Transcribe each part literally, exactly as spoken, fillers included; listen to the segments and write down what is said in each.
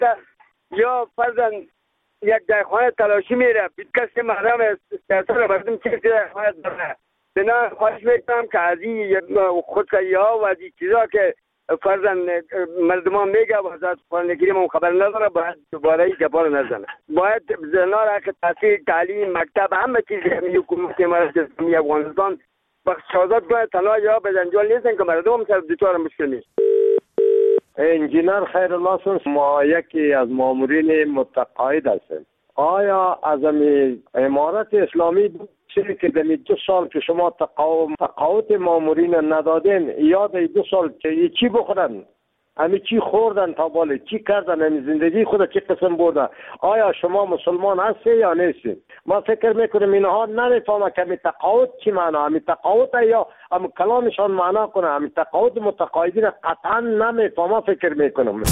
میفته یا فرضاً یک دهخانه تلاشی میره بیت کسی مردم سیاست مردم چیزی دهخانه داره. بنا خواهش میکنم که از این خودکاری ها و از این چیزا که فرضاً مردمان میگه و وزارت قرآن کریم هم خبر نداره باید دوباره این جبار نزنه. باید زنها را که تحصیل تعلیم مکتب همه چیز همین حکومت امارات اسلامی افغانستان بخش شازاد کنه. تنها یا به جنجال نیستن که مردم هم سر دوچار مشکل نیست. انجینر خیرالله هستم. ما یکی از مامورین متقاعد هستیم. آیا از امارات اسلامی بود چیزی که در دو سال که شما تقاعد مامورین ندادین یاد دو سال که چی بخورن امی چی خوردن تا بالا چی کردن امی زندگی خود چی قسم بوده؟ آیا شما مسلمان هستی یا نیستی؟ ما فکر میکنم اینها نمیفهمه که امی تقاعد چی معنا، امی تقاعد یا امی کلامشان معنا کنه. امی تقاعد متقاعدین قطعا نمیفهمه فکر میکنم.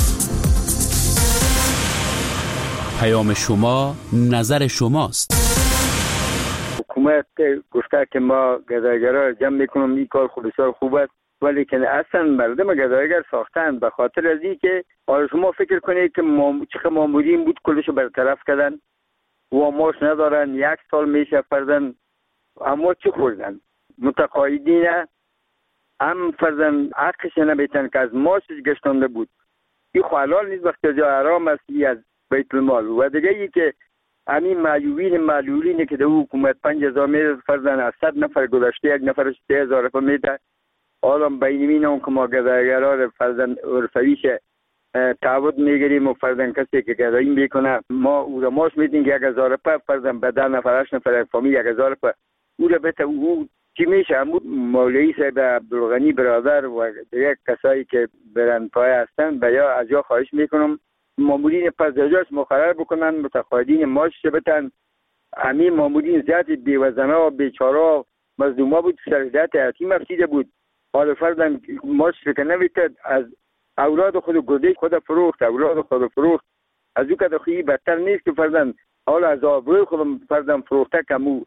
پیام شما نظر شماست. حکومت گفته که ما گدایگرا جمع میکنم این کار خود بسیار خوب است ولی که اصلا مردم گدایگر ساختن به خاطر از این که آیا شما فکر کنید که مام... چقدر مامورین بود کلشو برطرف کردن و ماش ندارن یک سال میشه فرزن اما چی خوردن متقاعدین هم فرزن حقش نمیتن که از ماشش گشتانده بود. این حلال نیست وقتی جا حرام است از بیت المال. و دیگه ای که همین معیوبین معلولینی که در حکومت پنج هزار میده فرزن از صد نفر گذشته یک نفرش سه هزار روپیه میده. حالا بینمین هم که ما گدایگرار فرزن عرفویش تعهد میگیریم و فرزن کسی که گدایی میکنه ما او را ماش میدیم که یک هزار روپیه فرزن به ده نفر هشت نفر فامیل یک هزار روپیه او را بته او چی میشه؟ همون مولوی صاحب عبدالغنی برادر و دیگه کسایی که برند پای هستن به یا از یا خواهش میکنم مامورین پس درجاش مقرر بکنن متقاعدین ماش بتن. همین مامورین زیادی بیوزنه و بیچاره مظلوما بود شرایط یتیم افسیده بود. حالا فرضاً ماش فکر نمیتد از اولاد خود گذشت خود فروخت اولاد خود فروخت از او که دخویی بدتر نیست که فرضاً حالا از آبروی خود فرضاً فروخته کمو.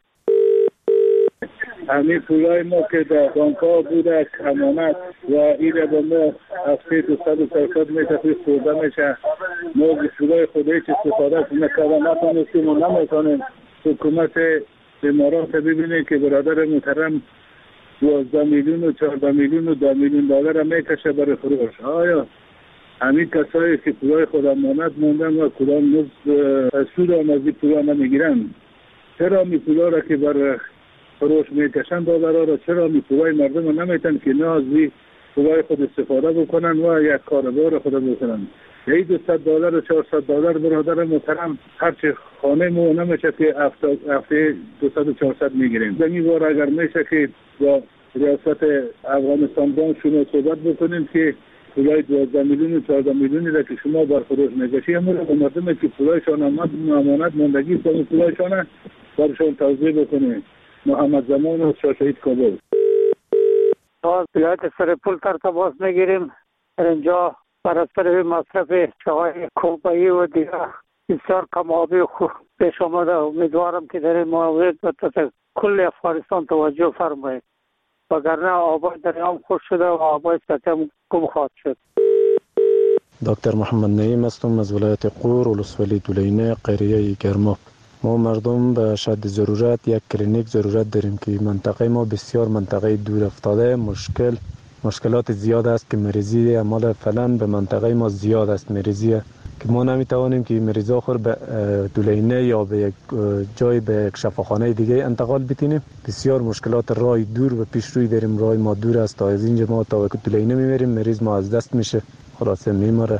همین پولای ما که در بانک‌ها بوده امانت و این را به ما هفته دو صد و چهارصد میتر خورده میشه. ما به پولای خودی چه استفاده نکردن نتونستیم و نمیتونیم. حکومت امارات ببینید که برادر محترم دوازده میلیون و چهارده میلیون و دو میلیون دلار میکشه برای فروش. آیا همین کسایی که پولای خود امانت موندن و کدام نصف سود هم از این پولا نمیگیرن؟ چرا می پولا را که بر فروش میکشن دلار را چرا می پولای مردم نمیتن که نه از این پولای خود استفاده بکنن و یک کاربار خود بکنن؟ یه دویست دلار و چهارصد دلار برادر محترم هرچی خانه مو نمیشه که هفته دویست و چهارصد میگیریم. زمین بار اگر میشه که با ریاست افغانستان بانک شما صحبت بکنیم که پولای دوازده میلیون و چهارده میلیونی را که شما بر فروش میکشی همون را به مردم که پولایشان امانت ماندگی کنید پولایشان برشان توضیح بکنید. محمد زمان و شاشهید کابل. تا ولایت سرپل تر تماس میگیریم. اینجا برای مصرف چای کوبایی و دیگه بسیار کمابی خوب پیش آمده. امیدوارم که در این مورد به کل افغانستان توجه فرمایید وگرنه آبای دریام خوش شده و آبای سطح هم کم خواهد شد. دکتر محمد نعیم هستم از ولایت غور ولسوالی دولینه قریه گرما. ما مردم به شدت ضرورت یک کلینیک ضرورت داریم که منطقه ما بسیار منطقه دور افتاده مشکل مشکلات زیاد است که مریضی اعمال فعلا به منطقه ما زیاد است مریضی که ما نمیتوانیم که مریضا خور به دولینه یا به یک جای به یک شفاخانه دیگه انتقال بتینیم. بسیار مشکلات راه دور و پیش روی داریم. راه ما دور است تا از اینجا ما تا دولینه میبریم مریض ما از دست میشه خلاصه میمره.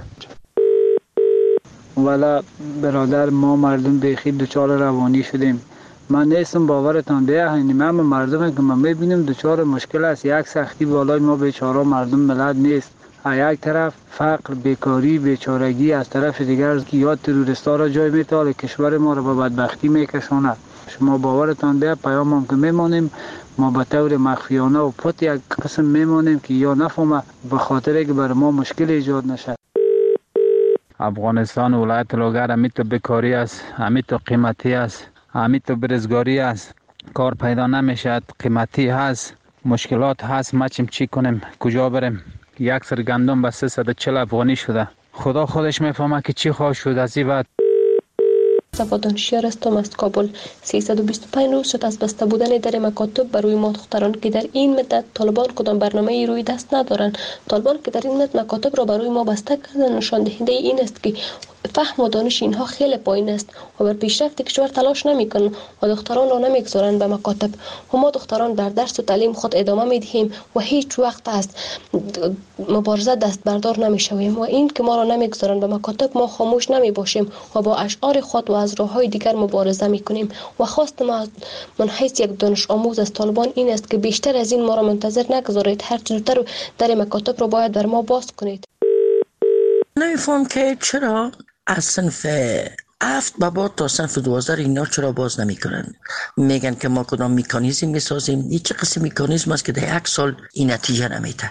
والا برادر ما مردم بیخی دچار روانی شدیم. من نیستم باورتان بیه هنی من مردم که من میبینیم دچار مشکل است. یک سختی بالای ما بیچاره مردم ملت نیست. یک طرف فقر بیکاری بیچارگی از طرف دیگر که یا تروریستا را جای میتاله کشور ما را به بدبختی میکشاند. شما باورتان بیه پیام هم که میمانیم ما به طور مخفیانه و پت یک قسم میمانیم که یا نفهمه به خاطر که بر ما مشکل ایجاد نشه. افغانستان ولایت لوگر همیت تو بیکاری است، همیت تو قیمتی است، همیت تو برزگاری است، کار پیدا نمیشد، قیمتی هست، مشکلات هست. ما چیم چی کنیم؟ کجا بریم؟ یک سر گندم به سیصد و چهل افغانی شده. خدا خودش میفهمه که چی خواهد شد از این بعد. صفا دانشیار هستم از کابل. سیصد و بیست و پنج روز شد از بسته بودن در مکاتب برای ما دختران که در این مدت طالبان کدام برنامه ای روی دست ندارند. طالبان که در این مدت مکاتب را برای ما بسته کردن نشان دهنده این است که فهم و دانش اینها خیلی پایین است و بر پیشرفت کشور تلاش نمیکنند و دختران را نمیگذارند به مکاتب. و ما دختران در درس و تعلیم خود ادامه میدهیم و هیچ وقت از مبارزه دست بردار نمیشویم و این که ما را نمیگذارند به مکاتب ما خاموش نمیباشیم و با اشعار خود و از راههای دیگر مبارزه میکنیم. و خواست ما من حیث یک دانش آموز از طالبان این است که بیشتر از این ما را منتظر نگذارید، هر چه زودتر در مکاتب را باید بر ما باز کنید. نمیفهم که چرا از صنف هفت به بعد تا صنف دوازده اینا چرا باز نمی کنن. میگن که ما کدام میکانیزم میسازیم. این چه قسم میکانیزم است که در یک سال این نتیجه نمیده.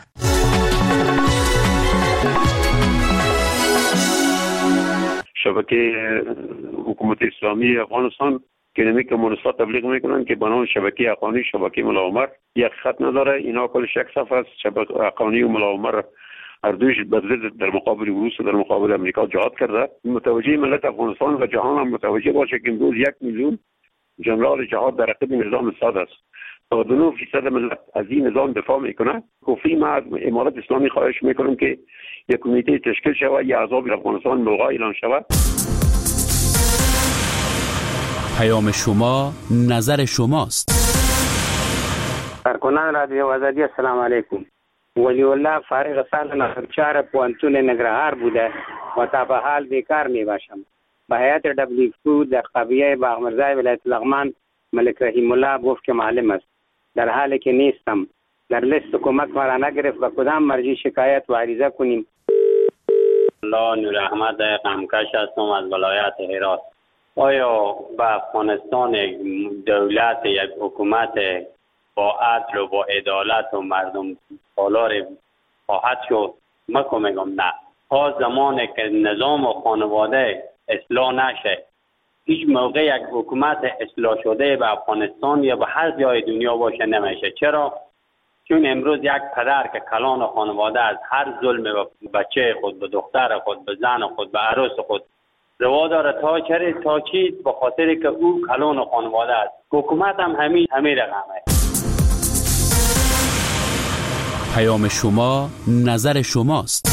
شبکه حکومت اسلامی افغانستان که نمی کمونیست‌ها تبلیغ میکنن که بنام شبکه حقانی شبکه ملا عمر یک خط نداره. اینا کلش یک صفحه است. شبکه حقانی و ملا عمر هر دویش بدلد در مقابل روس و در مقابل امریکا جهاد کرده. متوجه ملت افغانستان و جهان هم متوجه باشه که امروز یک میلیون جنرال جهاد در رقب نظام اسد است. تا دو نه فیصد ملت از این نظام دفاع میکنه. کفی ما از امارت اسلامی خواهش میکنم که یک کمیته تشکیل شود، یا عذاب افغانستان ملغا اعلان شود. پیام شما نظر شماست. کارکنان رادیو آزادی السلام علیکم. ولی الله فارغ سال نخچار پوانتون نگرهار بوده و تا به حال بیکار می باشم. به هیئت دبلیو در قبیه باغمرزای ولایت لغمان ملک رحیم الله گفت که معلم است، در حالی که نیستم. در لیست کمک مرا نگرفت و کدام مرجع شکایت و عریضه کنیم؟ الله نور احمد قمکش هستم از ولایت هرات. آیا به افغانستان دولت یک حکومت با عدل و با عدالت و مردم سالار خواهد شد؟ من که میگم نه. تا زمانی که نظام و خانواده اصلاح نشه، هیچ موقع یک حکومت اصلاح شده به افغانستان یا به هر جای دنیا باشه نمیشه. چرا؟ چون امروز یک پدر که کلان خانواده از هر ظلم به بچه خود، به دختر خود، به زن خود، به عروس خود روا داره تا چه تا چی؟ به خاطر که او کلان خانواده است. حکومت هم همین همین رقمه. پیام شما نظر شماست.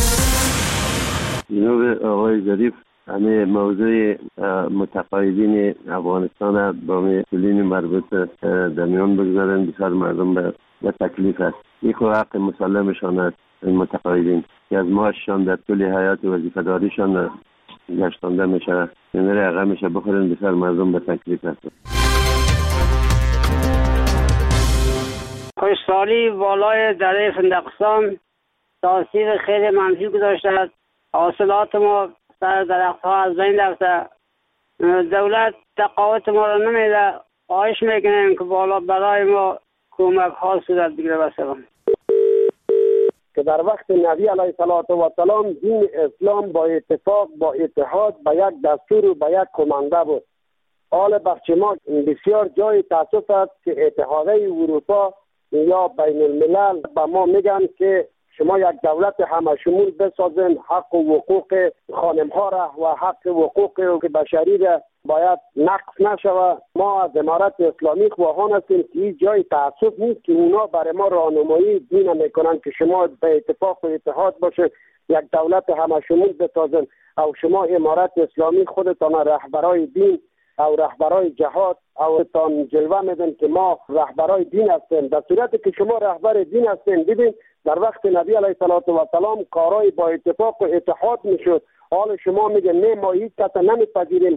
جناب آقای ظریف، همه موضوع متقاعدین افغانستان با مسئولین مربوط در میان بگذارن. بسیار مردم به تکلیف است. این خود حق مسلمشان است. این متقاعدین که از معاششان در طول حیات وظیفه داریشان گشتانده میشه، این رقم میشه بخورن. بسیار مردم به تکلیف است. خوشحالی والای دره فندقستان تاثیر خیلی منفی گذاشته است. حاصلات ما سر درخت ها از بین رفته. دولت تقاعد ما را نمیده. خواهش میکنیم که بالا برای ما کمک ها صورت بگیره. بسلام. که در وقت نبی علیه السلام دین اسلام با اتفاق با اتحاد با یک دستور و با یک کمانده بود. حال بخش ما بسیار جای تاسف است که اتحادیه اروپا یا بین الملل به ما میگن که شما یک دولت همه شمول بسازین، حق و حقوق خانم ها را و حق و حقوق بشری را باید نقص نشوه. ما از امارت اسلامی خواهان هستیم که این جای تعصب نیست که اونا برای ما راهنمایی دین میکنن که شما به اتفاق و اتحاد باشه، یک دولت همه شمول بسازین او شما امارت اسلامی خودتان رهبرای دین او رهبرای جهاد او تان جلوه میدن که ما رهبرای دین هستیم. در صورتی که شما رهبر دین هستین، ببین در وقت نبی علیه السلام کارای با اتفاق و اتحاد میشد. حال شما میگن نه ما هیچ کس نمیپذیریم.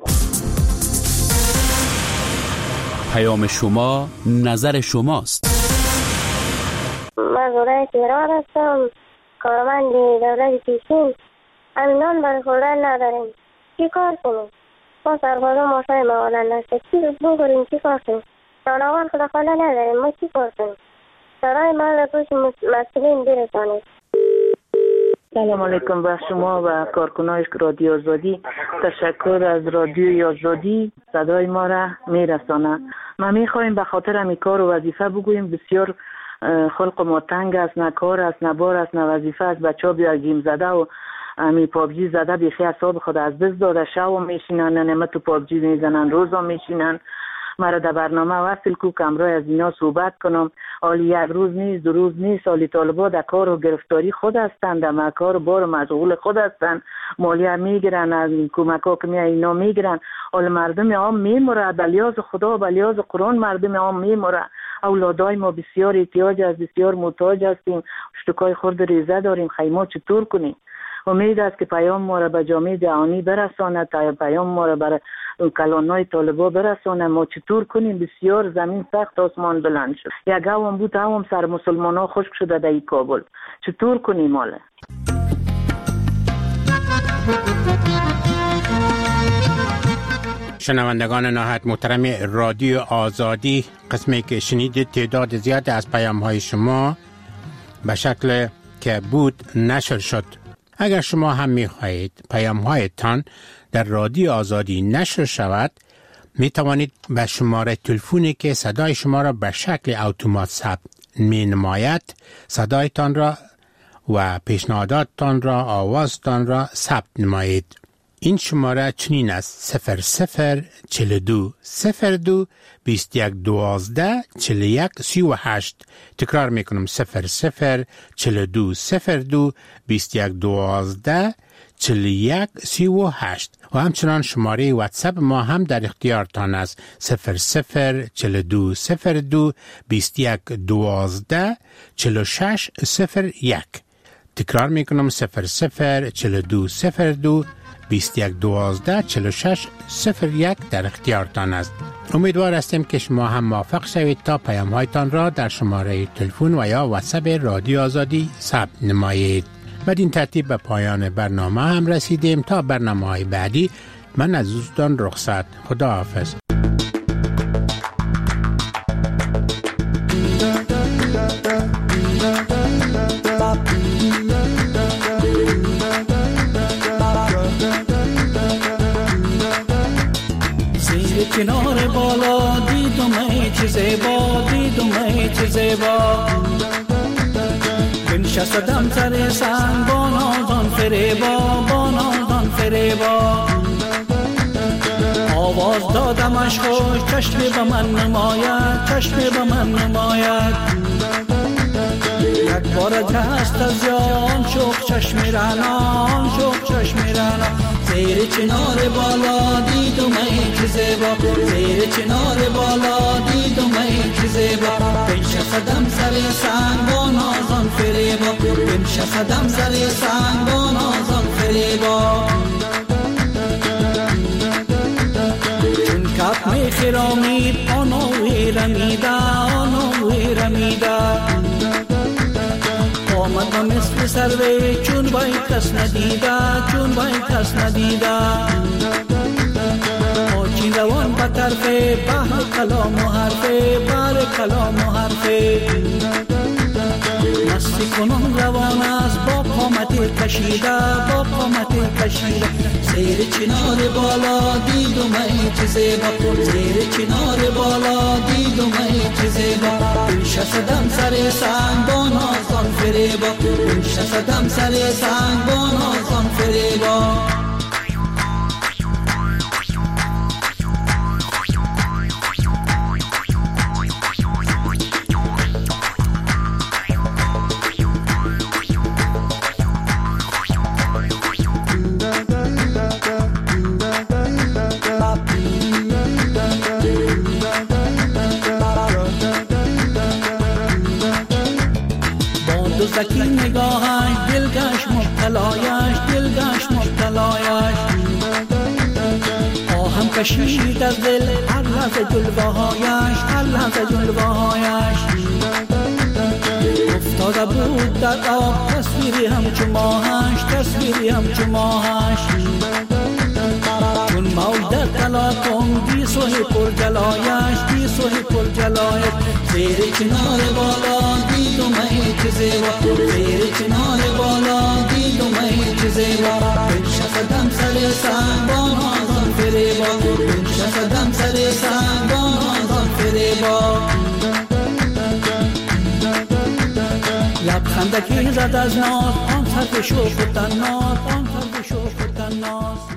پیام شما نظر شماست. من زوره تهران هستم، کارمند دولت پیشین. امنان برای خوردن نداریم، چی کار کنیم؟ ما سربازا ماشای موالن نشد، چی بگوریم؟ چی کار کنیم؟ جانوان خداخواله نداریم، ما چی کار کنیم؟ سرای ما را توش مسئولین برسانید. سلام علیکم به شما و کارکنان رادیو آزادی. تشکر از رادیو آزادی صدای ما را میرسانه. ما میخوایم به خاطر همی کار و وظیفه بگوییم. بسیار خلق ما تنگ است، نه کار است، نه بار است، نه وظیفه است. بچه ها بیارگیم زده و امی پابجی زده بیخی حساب خود از دست داده، شو میشینن نمه تو پابجی میزنن، روزا میشینن. مرا در برنامه وصل کو کمرای از اینا صحبت کنم. حالی یک روز نیست، دو روز نیست، حالی طالبا در کار و گرفتاری خود هستند، در کار بار مشغول خود هستند، مالیه میگیرن، از کمک ها که می اینا میگیرن. حالی مردم عام میموره، بلیاز خدا بلیاز قرآن مردم عام میموره. اولادای ما بسیار احتیاج است، بسیار محتاج هستیم، اشتکای خورد ریزه داریم، خیمه چطور کنیم؟ امید است که پیام ما را به جامعه جهانی برساند، تا پیام ما را بر کلانای طالبا برساند. ما چطور کنیم؟ بسیار زمین سخت آسمان بلند شد. یک هم بود هم سر مسلمان ها خشک شده در این کابل. چطور کنیم حالا؟ شنوندگان نهایت محترم رادیو آزادی، قسمی که شنیدید تعداد زیاد از پیام های شما به شکل که بود نشر شد. اگر شما هم می خواهید پیام هایتان در رادیو آزادی نشر شود، می توانید به شماره تلفنی که صدای شما را به شکل اتومات ثبت می نماید صدایتان را و پیشنهاداتتان را، آوازتان را ثبت نمایید. این شماره چنین است: صفر صفر چل دو صفر دو بیست یک دوازده چل یک سی و هشت. تکرار میکنم: صفر صفر چل دو صفر دو بیست یک دوازده چل یک سی و هشت. و همچنان شماره واتساپ ما هم در اختیارتان است: صفر صفر چل دو صفر دو بیست یک دوازده چل شش صفر یک. تکرار میکنم: صفر صفر چل دو صفر دو بیست یک دوازده چل شش صفر یک در اختیارتان است. امیدوار هستیم که شما هم موافق شوید تا پیام هایتان را در شماره تلفن و یا واتساپ رادیو آزادی ثبت نمایید. بدین ترتیب به پایان برنامه هم رسیدیم. تا برنامه های بعدی من از دوستان رخصت. خدا حافظ. کنار بالا دیدم ای چه زیبا، دیدم ای چه زیبا، بنشستم سر سنگ با نازان فریبا، با نازان فریبا. آواز دادمش خوش، چشمی به من نماید، چشمی به من نماید. یک بار دست از یان شوق چشمی رنان، شوق چشمی رنان. زیر چنار بالا دیدم ای چه زیبا، زیر چنار بالا دیدم ای چه زیبا. بنشستم سر سنگ با نازان فریبا، بنشستم سر سنگ با نازان فریبا. چون کپ می خرامید آنوی رمیده، آنوی رمیده. آمد و مثل سروی چون بای کس ندیده، چون بای کس ندیده. آچین روان به طرفه بحر کلام و حرفه، بحر کلام و حرفه. مستی کنون روان است با قامت کشیده، با قامت کشیده. زیر چنار بالا دیدم ای چه زیبا، زیر چنار بالا دیدم ای چه زیبا. بنشستم سر سنگ با نازان فریبا، بنشستم سر سنگ با نازان فریبا. زکی نگاهش دلگش مبتلایش، دلگش مبتلایش. آهم کشید از دل هر لحظه جلوهایش، هر لحظه جلوهایش. افتاده بود در آب تصویری همچو ماهش، تصویری همچو ماهش. چون موج در تلاطم بی سوی پر جلایش، بی سوی پر جلایش. زیر چنار بالا دیدم ای چه زیبا، زیر چنار بالا دیدم ای چه زیبا. بنشستم سر سنگ با نازان فریبا، بنشستم سر سنگ با نازان فریبا. لبخندکی زد از ناز آن سرف شوق و تناز، آن شوق و تناس.